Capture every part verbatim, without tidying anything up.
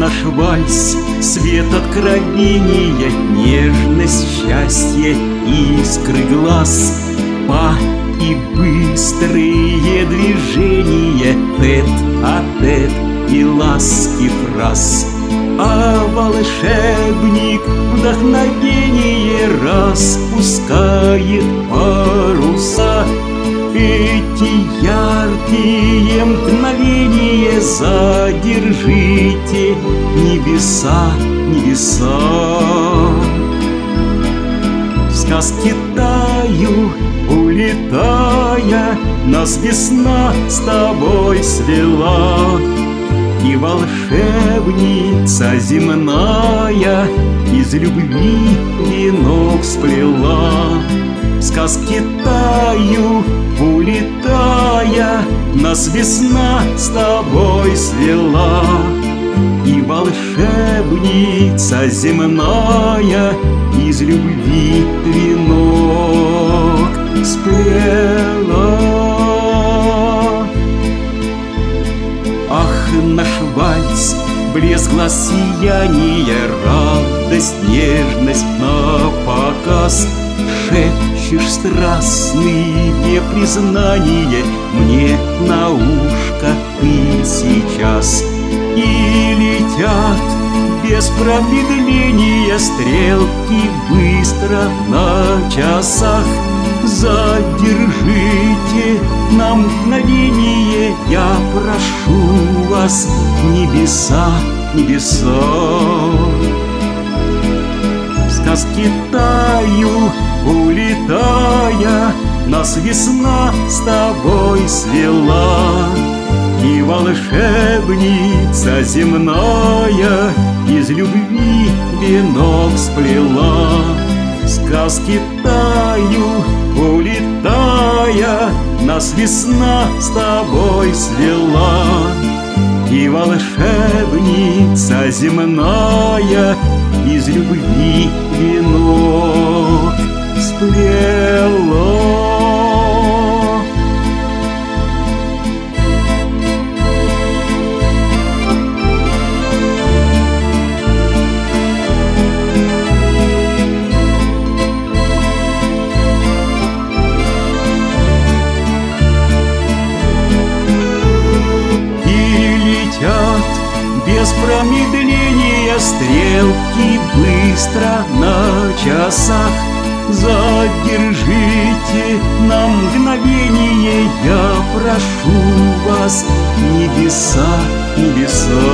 наш вальс, свет откровения, нежность, счастье, искры глаз, па и быстрые движения, тет-а-тет и ласки фраз. А волшебник вдохновение распускает паруса. Эти яркие мгновения задержите, небеса, небеса. В сказке таю, улетая, нас весна с тобой свела. И волшебница земная из любви венок сплела. В сказке таю, улетая, нас весна с тобой свела. И волшебница земная из любви венок сплела. Ах, наш вальс, блеск глаз, сияние, радость, нежность напоказ. Шепчешь страстные признания мне на ушко ты сейчас. И летят без промедления стрелки быстро на часах. Задержите на мгновение, я прошу вас, небеса, небеса. В сказке таю, улетая, нас весна с тобой свела. И волшебница земная из любви венок сплела. В сказке таю, улетая, нас весна с тобой свела. И волшебница земная из любви венок сплела. Без промедления стрелки быстро на часах. Задержите на мгновение, я прошу вас, небеса, небеса.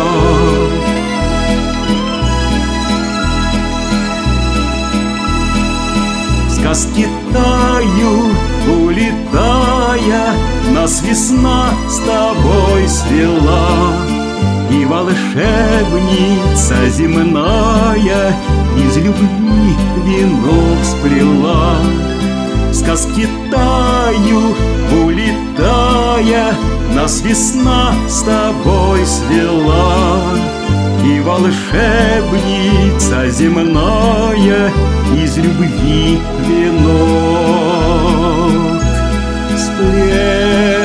В сказке таю, улетая, нас весна с тобой свела. И волшебница земная из любви венок сплела. В сказке таю, улетая, нас весна с тобой свела. И волшебница земная из любви венок сплела.